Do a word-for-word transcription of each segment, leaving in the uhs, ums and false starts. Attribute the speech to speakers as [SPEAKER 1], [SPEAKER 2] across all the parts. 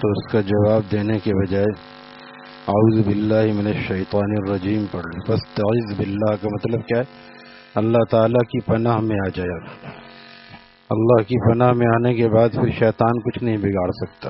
[SPEAKER 1] تو اس کا جواب دینے کے بجائے اعوذ باللہ من الشیطان الرجیم پڑھ لیں. بس تعوذ باللہ کا مطلب کیا ہے؟ اللہ تعالیٰ کی پناہ میں آ جائے. اللہ کی پناہ میں آنے کے بعد پھر شیطان کچھ نہیں بگاڑ سکتا.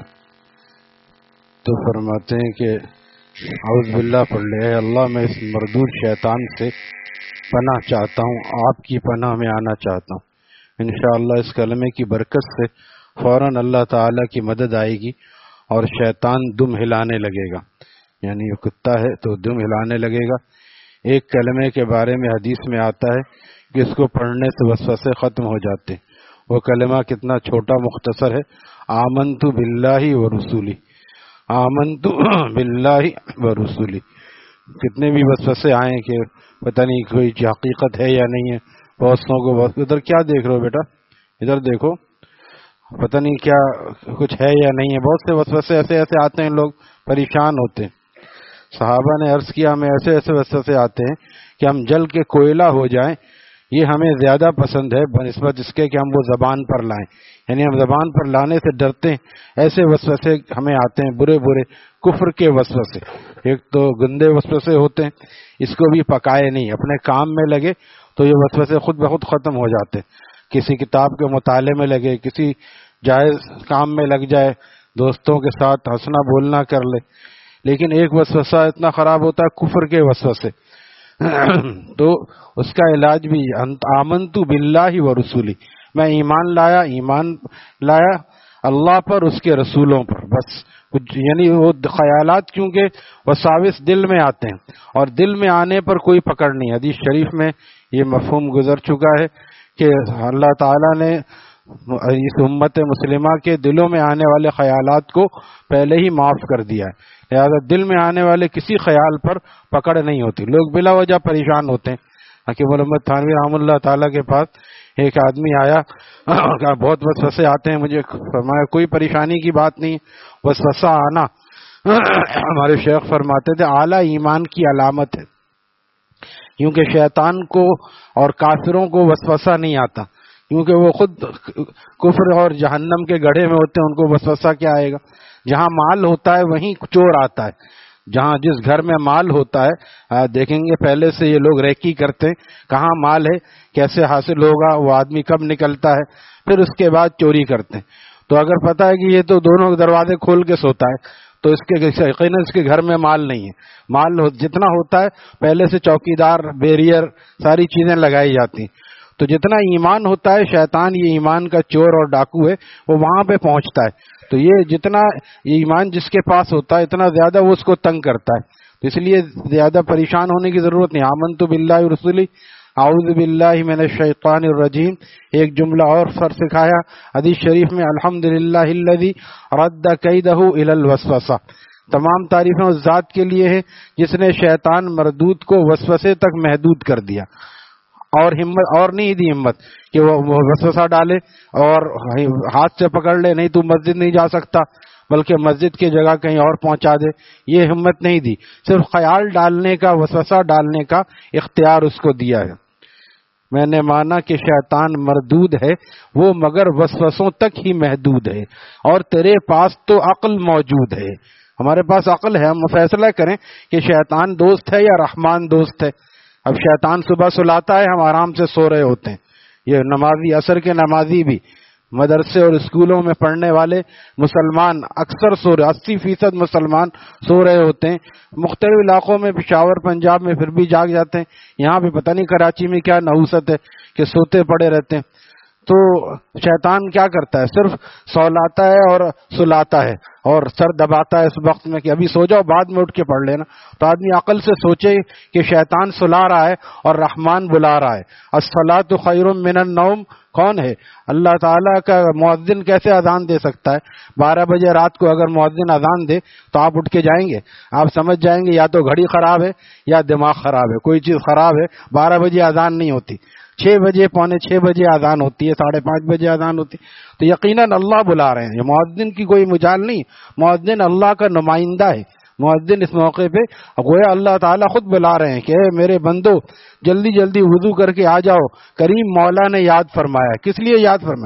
[SPEAKER 1] تو فرماتے ہیں کہ اعوذ باللہ پڑھ لے، اے اللہ میں اس مردود شیطان سے پناہ چاہتا ہوں، آپ کی پناہ میں آنا چاہتا ہوں. انشاءاللہ اس کلمے کی برکت سے فوراً اللہ تعالیٰ کی مدد آئے گی اور شیطان دم ہلانے لگے گا. یعنی یہ کتا ہے تو دم ہلانے لگے گا. ایک کلمے کے بارے میں حدیث میں آتا ہے کہ اس کو پڑھنے سے وسوسے ختم ہو جاتے ہیں. وہ کلمہ کتنا چھوٹا مختصر ہے، آمنت باللہ و رسولی. آمنت باللہ و رسولی. کتنے بھی وسوسے آئیں کہ پتہ نہیں کوئی حقیقت ہے یا نہیں ہے. بہتوں کو بہت ادھر کیا دیکھ رہے ہو بیٹا، ادھر دیکھو، پتہ نہیں کیا کچھ ہے یا نہیں ہے. بہت سے وسوسے ایسے ایسے آتے ہیں، لوگ پریشان ہوتے ہیں. صحابہ نے عرض کیا ہمیں ایسے ایسے وسوسے آتے ہیں کہ ہم جل کے کوئلہ ہو جائیں، یہ ہمیں زیادہ پسند ہے بنسبت اس کے کہ ہم وہ زبان پر لائیں. یعنی ہم زبان پر لانے سے ڈرتے ہیں. ایسے وسوسے ہمیں آتے ہیں، برے برے کفر کے وسوسے. ایک تو گندے وسوسے ہوتے ہیں، اس کو بھی پکائے نہیں، اپنے کام میں لگے تو یہ وسوسے خود بخود ختم ہو جاتے. کسی کتاب کے مطالعے میں لگے، کسی جائز کام میں لگ جائے، دوستوں کے ساتھ ہنسنا بولنا کر لے. لیکن ایک وسوسہ اتنا خراب ہوتا ہے کفر کے وسوسے، تو اس کا علاج بھی آمنت باللہ و رسولی، میں ایمان لایا ایمان لایا اللہ پر، اس کے رسولوں پر. بس یعنی وہ خیالات کیونکہ وساوس دل میں آتے ہیں اور دل میں آنے پر کوئی پکڑ نہیں. حدیث شریف میں یہ مفہوم گزر چکا ہے کہ اللہ تعالیٰ نے اس امت مسلمہ کے دلوں میں آنے والے خیالات کو پہلے ہی معاف کر دیا ہے. لہذا دل میں آنے والے کسی خیال پر پکڑ نہیں ہوتی. لوگ بلا وجہ پریشان ہوتے ہیں. حکیم محمد تھانوی رحمۃ اللہ تعالیٰ کے پاس ایک آدمی آیا، کہا بہت وسوسے آتے ہیں مجھے. فرمایا کوئی پریشانی کی بات نہیں، وسوسہ آنا ہمارے شیخ فرماتے تھے اعلیٰ ایمان کی علامت ہے. کیونکہ شیطان کو اور کافروں کو وسوسہ نہیں آتا، کیونکہ وہ خود کفر اور جہنم کے گڑھے میں ہوتے ہیں. ان کو وسوسہ کیا آئے گا؟ جہاں مال ہوتا ہے وہیں چور آتا ہے. جہاں جس گھر میں مال ہوتا ہے، دیکھیں گے پہلے سے یہ لوگ ریکی کرتے ہیں کہاں مال ہے، کیسے حاصل ہوگا، وہ آدمی کب نکلتا ہے، پھر اس کے بعد چوری کرتے ہیں. تو اگر پتہ ہے کہ یہ تو دونوں دروازے کھول کے سوتا ہے تو اس کے یقیناً اس کے گھر میں مال نہیں ہے. مال جتنا ہوتا ہے پہلے سے چوکیدار، بیریئر، ساری چیزیں لگائی جاتی ہیں. تو جتنا ایمان ہوتا ہے، شیطان یہ ایمان کا چور اور ڈاکو ہے، وہ وہاں پہ پہنچتا ہے. تو یہ جتنا ایمان جس کے پاس ہوتا ہے اتنا زیادہ وہ اس کو تنگ کرتا ہے. تو اس لیے زیادہ پریشان ہونے کی ضرورت نہیں. آمنت باللہ ورسولی، اعوذ باللہ من الشیطان الرجیم. ایک جملہ اور سر سکھایا حدیث شریف میں، الحمدللہ الذی رد کیدہ الی الوسوسہ. تمام تعریفیں اس ذات کے لیے ہیں جس نے شیطان مردود کو وسوسے تک محدود کر دیا، اور ہمت اور نہیں دی ہمت کہ وہ وسوسہ ڈالے اور ہاتھ سے پکڑ لے، نہیں تو مسجد نہیں جا سکتا، بلکہ مسجد کی جگہ کہیں اور پہنچا دے. یہ ہمت نہیں دی. صرف خیال ڈالنے کا، وسوسہ ڈالنے کا اختیار اس کو دیا ہے. میں نے مانا کہ شیطان مردود ہے وہ مگر وسوسوں تک ہی محدود ہے، اور تیرے پاس تو عقل موجود ہے. ہمارے پاس عقل ہے، ہم فیصلہ کریں کہ شیطان دوست ہے یا رحمان دوست ہے. اب شیطان صبح سلاتا ہے، ہم آرام سے سو رہے ہوتے ہیں. یہ نمازی، عصر کے نمازی بھی، مدرسے اور اسکولوں میں پڑھنے والے مسلمان اکثر سو رہے، اسی فیصد مسلمان سو رہے ہوتے ہیں. مختلف علاقوں میں، پشاور، پنجاب میں پھر بھی جاگ جاتے ہیں. یہاں بھی پتہ نہیں کراچی میں کیا نحوست ہے کہ سوتے پڑے رہتے ہیں. تو شیطان کیا کرتا ہے؟ صرف سولاتا ہے اور سلاتا ہے اور سر دباتا ہے اس وقت میں کہ ابھی سو جاؤ، بعد میں اٹھ کے پڑھ لینا. تو آدمی عقل سے سوچے کہ شیطان سلا رہا ہے اور رحمان بلا رہا ہے. الصلاۃ خیر من النوم کون ہے؟ اللہ تعالیٰ کا مؤذن کیسے اذان دے سکتا ہے؟ بارہ بجے رات کو اگر مؤذن اذان دے تو آپ اٹھ کے جائیں گے؟ آپ سمجھ جائیں گے یا تو گھڑی خراب ہے یا دماغ خراب ہے، کوئی چیز خراب ہے. بارہ بجے اذان نہیں ہوتی، چھ بجے، پونے چھ بجے اذان ہوتی ہے، ساڑھے پانچ بجے اذان ہوتی ہے. تو یقیناً اللہ بلا رہے ہیں. یہ مؤذن کی کوئی مجال نہیں، مؤذن اللہ کا نمائندہ ہے. مؤذن اس موقع پہ گویا اللہ تعالیٰ خود بلا رہے ہیں کہ اے میرے بندو جلدی جلدی وضو کر کے آ جاؤ. کریم مولا نے یاد فرمایا. کس لیے یاد فرمایا؟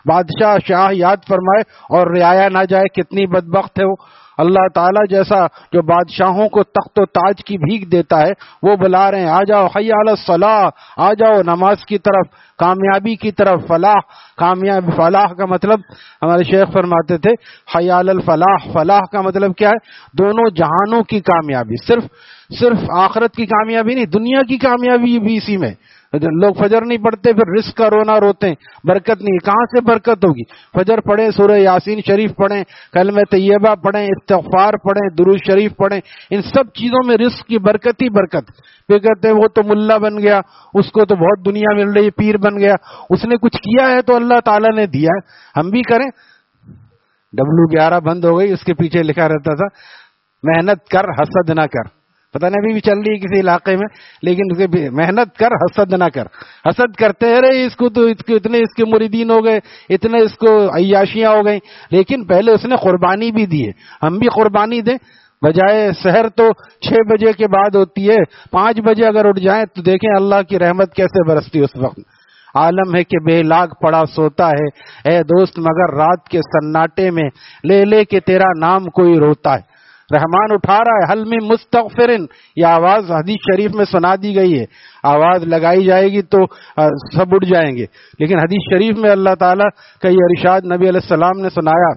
[SPEAKER 1] بادشاہ شاہ یاد فرمائے اور رعایا نہ جائے، کتنی بدبخت ہے وہ۔ اللہ تعالیٰ جیسا جو بادشاہوں کو تخت و تاج کی بھیک دیتا ہے، وہ بلا رہے ہیں آ جاؤ حی علی الصلاح، آ جاؤ نماز کی طرف، کامیابی کی طرف، فلاح۔ کامیاب فلاح کا مطلب ہمارے شیخ فرماتے تھے حی علی الفلاح، فلاح کا مطلب کیا ہے؟ دونوں جہانوں کی کامیابی، صرف صرف آخرت کی کامیابی نہیں، دنیا کی کامیابی بھی اسی میں۔ لوگ فجر نہیں پڑھتے، پھر رزق کا رونا روتے ہیں، برکت نہیں، کہاں سے برکت ہوگی؟ فجر پڑھیں، سورہ یاسین شریف پڑھیں، کلمہ طیبہ پڑھیں، استغفار پڑھیں، درود شریف پڑھیں، ان سب چیزوں میں رزق کی برکت ہی برکت۔ پھر کہتے ہیں وہ تو ملا بن گیا، اس کو تو بہت دنیا مل رہی ہے، پیر بن گیا، اس نے کچھ کیا ہے تو اللہ تعالیٰ نے دیا ہے، ہم بھی کریں۔ ڈبلو گیارہ بند ہو گئی، اس کے پیچھے لکھا رہتا تھا محنت کر حسد نہ کر، پتہ نہیں ابھی بھی چل رہی ہے کسی علاقے میں، لیکن اس کے محنت کر حسد نہ کر۔ حسد کرتے رہے، اس کو تو اتنے اس کے مریدین ہو گئے، اتنے اس کو عیاشیاں ہو گئیں، لیکن پہلے اس نے قربانی بھی دی ہے، ہم بھی قربانی دیں۔ بجائے سحر تو چھ بجے کے بعد ہوتی ہے، پانچ بجے اگر اٹھ جائیں تو دیکھیں اللہ کی رحمت کیسے برستی اس وقت۔ عالم ہے کہ بے لاگ پڑا سوتا ہے، اے دوست مگر رات کے سناٹے میں لے لے کے تیرا نام کوئی روتا ہے۔ رحمان اٹھا رہا ہے، حل من مستغفرن، یہ آواز حدیث شریف میں سنا دی گئی ہے، آواز لگائی جائے گی تو سب اٹھ جائیں گے، لیکن حدیث شریف میں اللہ تعالیٰ کا یہ ارشاد نبی علیہ السلام نے سنایا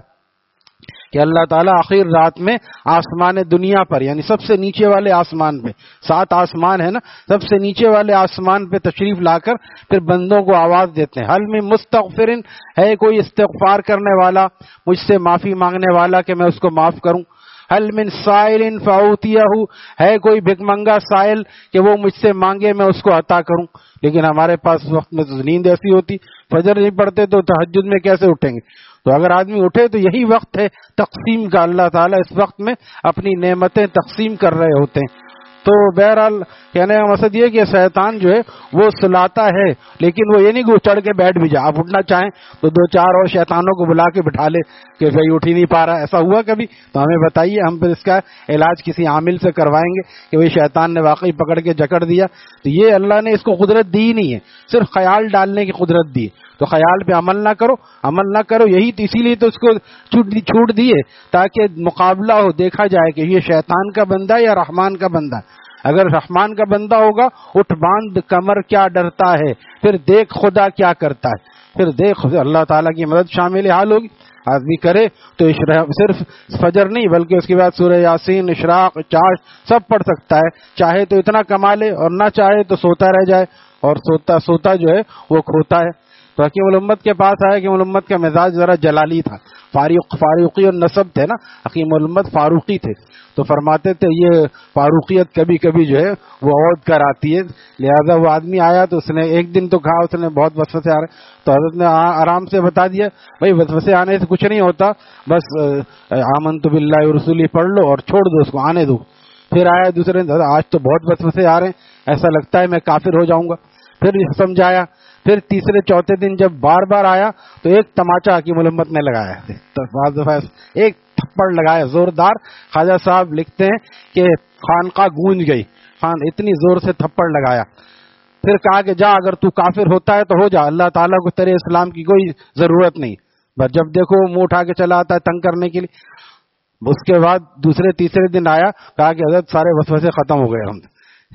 [SPEAKER 1] کہ اللہ تعالیٰ آخر رات میں آسمان دنیا پر، یعنی سب سے نیچے والے آسمان پہ، سات آسمان ہے نا، سب سے نیچے والے آسمان پہ تشریف لا کر پھر بندوں کو آواز دیتے ہیں، حل من مستغفرن، ہے کوئی استغفار کرنے والا، مجھ سے معافی مانگنے والا کہ میں اس کو معاف کروں؟ حل من سائل فاعطیہ، ہے کوئی بھک منگا سائل کہ وہ مجھ سے مانگے میں اس کو عطا کروں؟ لیکن ہمارے پاس وقت میں تو نیند ایسی ہوتی، فجر نہیں پڑھتے تو تہجد میں کیسے اٹھیں گے؟ تو اگر آدمی اٹھے تو یہی وقت ہے تقسیم کا، اللہ تعالیٰ اس وقت میں اپنی نعمتیں تقسیم کر رہے ہوتے ہیں۔ تو بہرحال کہنے کا مقصد یہ کہ شیطان جو ہے وہ سلاتا ہے، لیکن وہ یہ نہیں کہ وہ چڑھ کے بیٹھ بھی جائے، آپ اٹھنا چاہیں تو دو چار اور شیطانوں کو بلا کے بٹھا لے کہ بھائی اٹھ ہی نہیں پا رہا، ایسا ہوا کبھی تو ہمیں بتائیے، ہم پھر اس کا علاج کسی عامل سے کروائیں گے کہ بھائی شیطان نے واقعی پکڑ کے جکڑ دیا۔ تو یہ اللہ نے اس کو قدرت دی ہی نہیں ہے، صرف خیال ڈالنے کی قدرت دی، تو خیال پہ عمل نہ کرو، عمل نہ کرو، یہی تو اسی لیے تو اس کو چھوٹ دیے تاکہ مقابلہ ہو، دیکھا جائے کہ یہ شیطان کا بندہ ہے یا رحمان کا بندہ ہے۔ اگر رحمان کا بندہ ہوگا، اٹھ باندھ کمر کیا ڈرتا ہے، پھر دیکھ خدا کیا کرتا ہے، پھر دیکھ اللہ تعالیٰ کی مدد شامل حال ہوگی۔ آدمی کرے تو صرف فجر نہیں بلکہ اس کے بعد سورہ یاسین، اشراق، چاش سب پڑھ سکتا ہے، چاہے تو اتنا کما لے اور نہ چاہے تو سوتا رہ جائے، اور سوتا سوتا جو ہے وہ کھوتا ہے۔ تو حکیم الامت کے پاس آیا، حکیم الامت کا مزاج ذرا جلالی تھا، فاروق فاروقی اور نسب تھے نا، حکیم الامت فاروقی تھے، تو فرماتے تھے یہ فاروقیت کبھی کبھی جو ہے وہ عود کر آتی ہے، لہذا وہ آدمی آیا تو اس نے ایک دن تو کہا، اس نے بہت وسوسے آ رہے، تو حضرت نے آرام سے بتا دیا بھائی وسوسے آنے سے کچھ نہیں ہوتا، بس آمنت باللہ ورسولہ پڑھ لو اور چھوڑ دو اس کو، آنے دو۔ پھر آیا دوسرے دن، آج تو بہت وسوسے آ رہے ہیں، ایسا لگتا ہے میں کافر ہو جاؤں گا، پھر سمجھایا۔ پھر تیسرے چوتھے دن جب بار بار آیا تو ایک تماچا حکیم الامت نے لگایا، بعض دفعہ ایک تھپڑ لگایا زوردار۔ خواجہ صاحب لکھتے ہیں کہ خانقاہ گونج گئی، خان اتنی زور سے تھپڑ لگایا۔ پھر کہا کہ جا اگر تو کافر ہوتا ہے تو ہو جا، اللہ تعالیٰ کو تیرے اسلام کی کوئی ضرورت نہیں، بس جب دیکھو منہ اٹھا کے چلا آتا ہے تنگ کرنے کے لیے۔ اس کے بعد دوسرے تیسرے دن آیا، کہا کہ حضرت سارے وسوسے ختم ہو گئے، ہم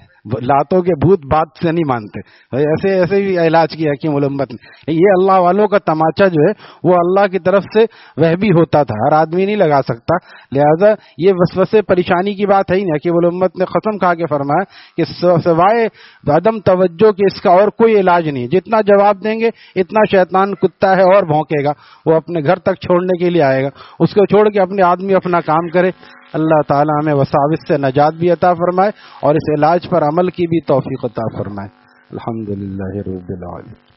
[SPEAKER 1] لاتوں کے بھوت بات سے نہیں مانتے، ایسے ایسے بھی علاج کیا حکیم الامت نے۔ یہ اللہ والوں کا تماچا جو ہے وہ اللہ کی طرف سے وہ بھی ہوتا تھا، ہر آدمی نہیں لگا سکتا، لہذا یہ وسوسے پریشانی کی بات ہے ہی نہیں۔ حکیم الامت نے قسم کھا کے فرمایا کہ سوائے عدم توجہ کے اس کا اور کوئی علاج نہیں، جتنا جواب دیں گے اتنا شیطان کتا ہے اور بھونکے گا، وہ اپنے گھر تک چھوڑنے کے لیے آئے گا، اس کو چھوڑ کے اپنے آدمی اپنا کام کرے۔ اللہ تعالی ہمیں وساوس سے نجات بھی عطا فرمائے اور اس علاج پر عمل کی بھی توفیق عطا فرمائے۔ الحمدللہ رب العالمین۔